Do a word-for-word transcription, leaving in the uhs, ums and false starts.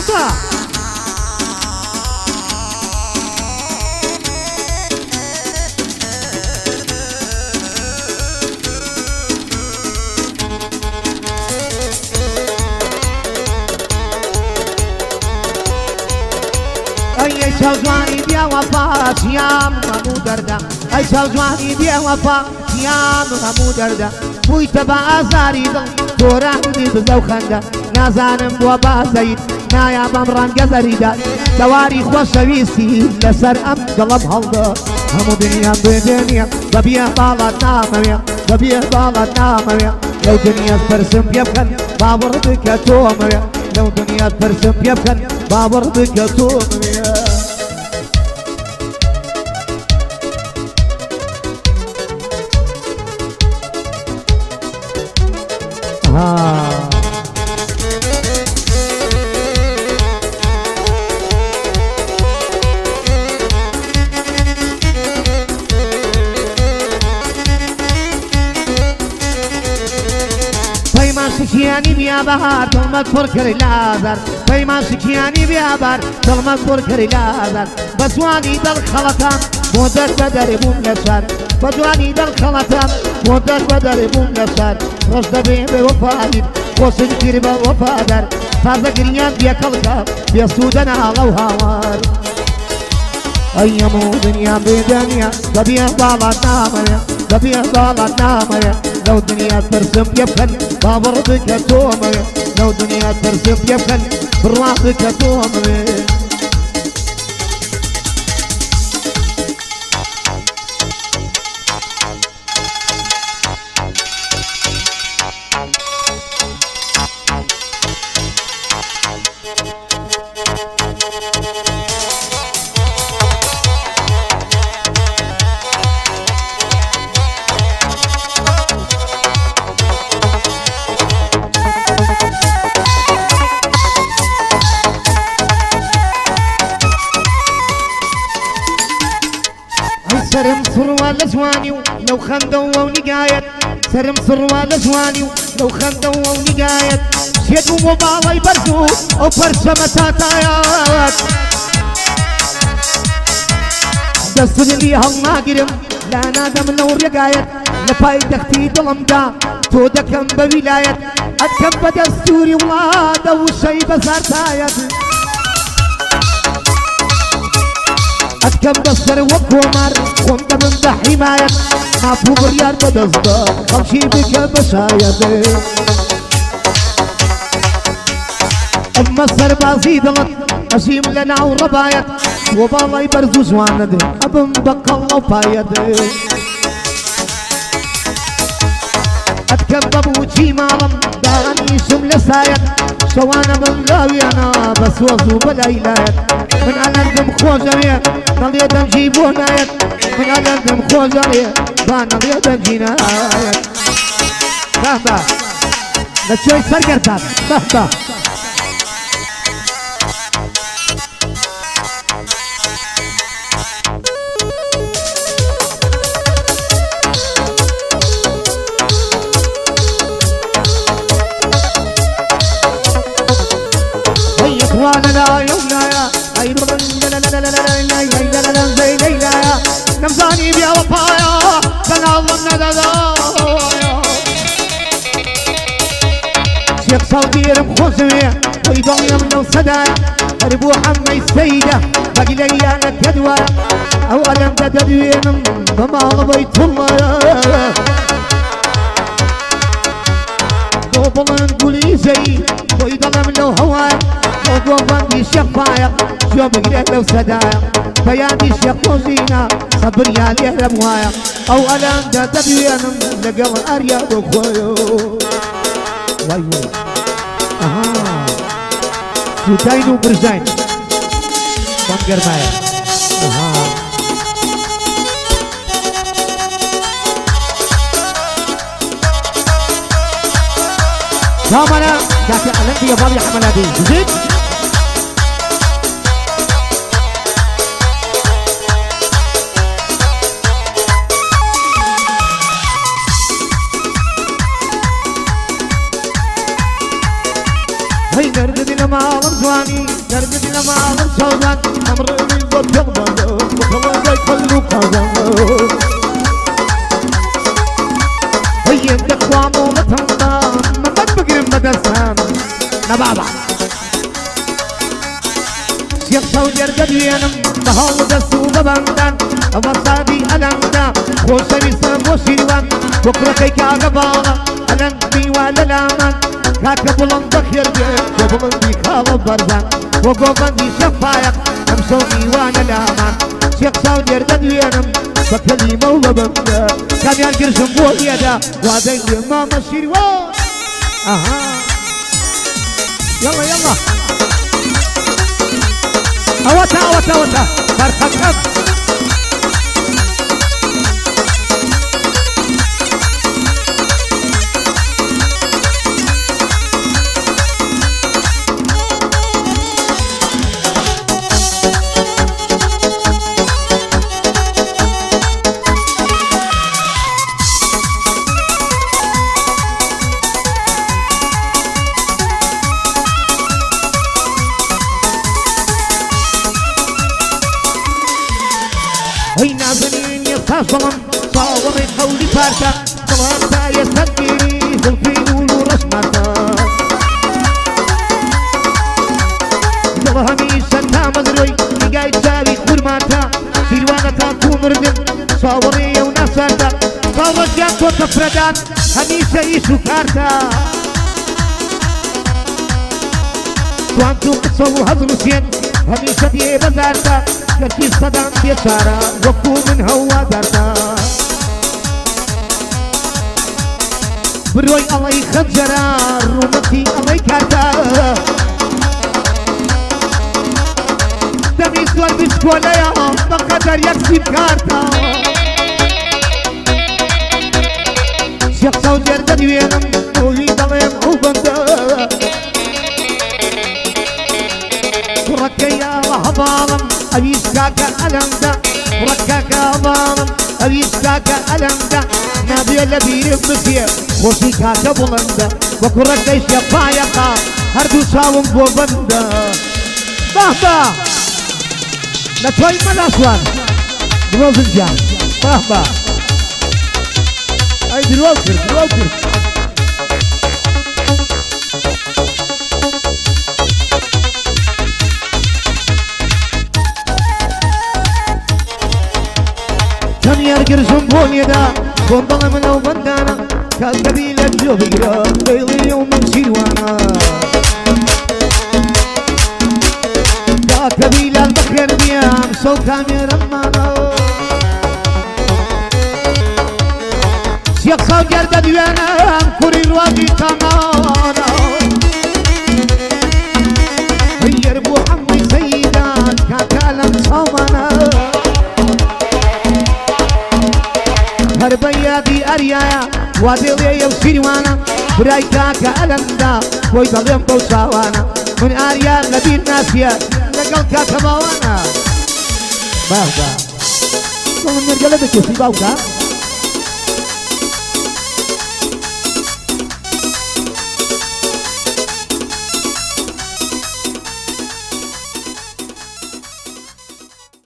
حسا أي شوزواني بيا وفا شيام ممو دردا أي شوزواني بيا وفا شيام ممو دردا بوي تبا أزاري دل دوران دي بزو خندا نازانم بوا بازايد نايا بمران قزري دا دواري خوشويسي لسر أم قلب هلدا همو دنيا بدنيا ببيا بالات نامويا ببيا بالات نامويا لو دنيا ترسم بيبخن باوردك تومويا لو دنيا ترسم بيبخن باوردك تومويا ها پیمان شکیانی بیا بهار دلمت پر کری لازر پیمان شکیانی بیا بهار دلمت پر کری لازر بسوانی دل خلطان مدت بدر بوم لسر بجوانی دل خلطان مدت بدر بوم لسر رشد بیم به وفادید وصل کری به وفادر تازه گریان بیا کلکا بیا سودن آلا و هاوار ایمو دنیا بدنیا ببیا بالات نامیا ببیا بالات نامیا لو دنيا ترسم يبخن باوردك تومي لو دنيا ترسم يبخن براسك تومي سرم سروال زواني لو خندوا ونقايت سرم سروال زواني لو خندوا ونقايت شيدو مبالي برزو او برشمة تاتايات دستن لي هالناقرم لا نادم نور يقايت لباي تختي دلمدا تو دكم بولايت اتكم بدستوري ولادا وشي بسارتايت أتكم بصر وكومر كنت من بحماية ما فوق ريال بدزدار خمشي بك بشايد أما السر بازي دلت أشيم لنا وربايت وبالله يبرزو جواند أبن بقى الله بايد أتكم ببوشي مالم دارني شمل سايد شوانا من غاوي أنا بس وزو بلايلايت من على الدم خوزرية نالي دم جيبونايت من على الدم خوزرية بانا لي دم جينايت بابا لشوي سرقرتان بابا وانا لا يومنا يا اي لا لا لا لا لا لا لا لا زي ليلى نمزاني بيا وفايا كان ظن دادا شيخ صغير بخزمي ويضل يمنو صدايا اربو حمي السيدة باقي ليا لك يدوى او الم تدوين بما بيت الله قبل نقولي زي ويضل منو هوايا وقوفني شفايق شو بقريت لو صدايق بياني الشيخ وزينة صبر يا ليه رموايق او الم دا تدوين لقل ارياد وخويو واي واي اها سوتاين وبرزاين بانقر مايا اها شامنا كاتي علمتي يا بابي حملاتي زيد هي نردد لما ضمزواني نردد لما ضمزوان أمر من ضد الضد وخلاص يخلوك هذا هي الدخوة مولتها ما تبقى مدسان نبابا شيخ سودير قديانم بهاو دستو ببندان أمصادي ألمدا خوشري سمو شيروان بكرة كيكا قبالا ألم بيوالا لامان كاكا بلند خير جيب وبلندي خالو برزان وقوبندي شفايق أمسوني وانا لامان شيخ سودير قديانم بكلمة وببندا كان يالكر شنبو يدا وادين ماما شيروان أها يلا يلا أوتا أوتا أوتا فرخكم هينا بنين يتصلم صاوري حولي فارتا صلاتا يسكي زلفي ولو رسمتا زلهمي ستا مدروي نقاي تساوي كرماتا سيروانا كون ردن صاوري يونا سارتا صاورت جانتو تفردان هميسا يسو كارتا توانتو قصو هزرسين هميسا دي بزارتا كرتي صدام بيشارة وقو من هوا دارتا بروي الله يخجرا رومتي الله يكارتا دمي سوال بشكولا يا بقدر يكسب كارتا شيخ سوجر ددوينم قولي ضليم وبندا ركيا وهبالم أبيش كاكا ألمدا ركاكا بالم أبيش كاكا ألمدا نبي الذي يبكي خوشي كاكا بلندا وكركيش يفايقا هردو ساوم بوبندا بابا نتوي ملاسوان دروز الجان بابا أي دروكر دروكر كم يرقر زنبون يدا بومبلا من او بندانا كالقبيلة جو بقرا بيلي يوم من سيروانا كالقبيلة البخير بيام سو كاميرا مانا شيخ صوجر ددوانا كوري الواقي تمانا غير بو حمي سيدان كاكالا صومانا هربيا دي أريايا وادليا وسيروانا براي كاكا ألمدا ويضلم بوساوانا من أريا نبي الناسيا لقل كاكا باوانا باوكا كم نرجع لك في باوكا